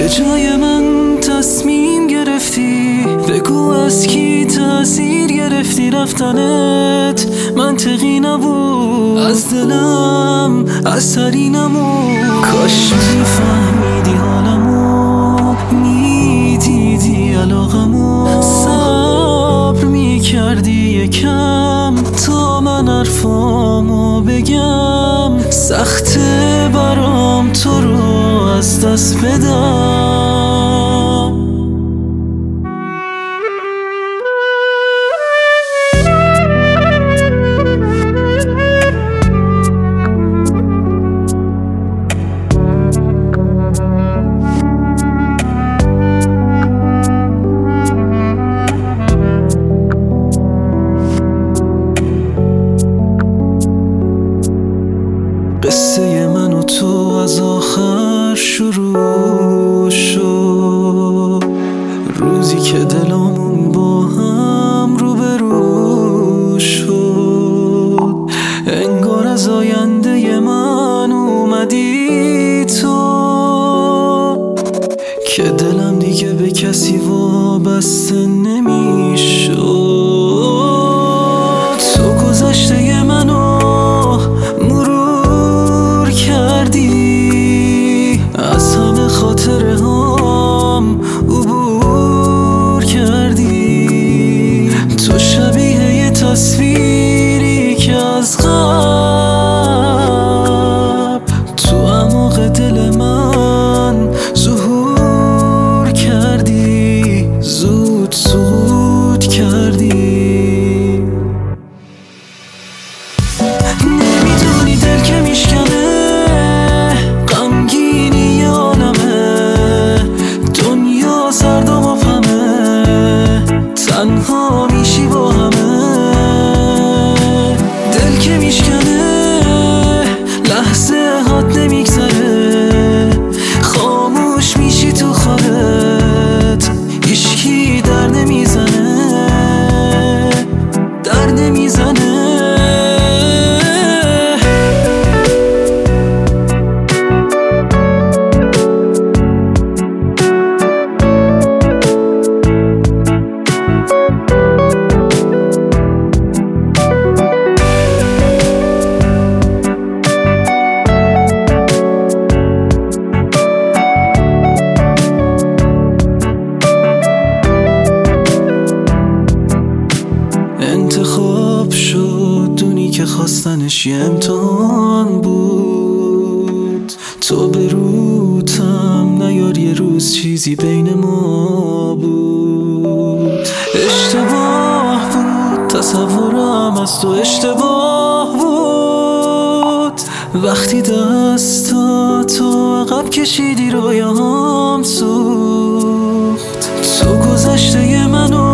به جای من تصمیم گرفتی، بگو از کی تأثیر گرفتی. رفتنت منطقی نبود، از دلم اثری نمود. کاش میفهمیدی حالمو، میدیدی علاقمو، صبر میکردی یکم تا من حرفامو بگم. سخته برام تو رو از دست بدم. قصه من و تو از آخر شروع شد، روزی که دلامون با هم روبرو شد. انگار از آینده من اومدی تو، که دلم دیگه به کسی وابسته نمیشد. تو گذشته منو از همه خاطره هم عبور کردی. تو شبیه یه تصویری که از قبل تو اعماق دل من ظهور کردی، زود سقوط کردی. نمیدونی دل که میشکنه، تنها میشی با همه. دل که میشکنه، لحظه هات نمیگذره، خاموش میشی تو خودت، هیچکی در نمیزنه، در نمیزنه. انتخاب شد دونی که خواستنش یه امتحان بود. تو به روتم نیار، یه روز چیزی بین ما بود. اشتباه بود تصورم از تو، اشتباه بود وقتی دستاتو عقب کشیدی رویام سوخت. تو گذشته منو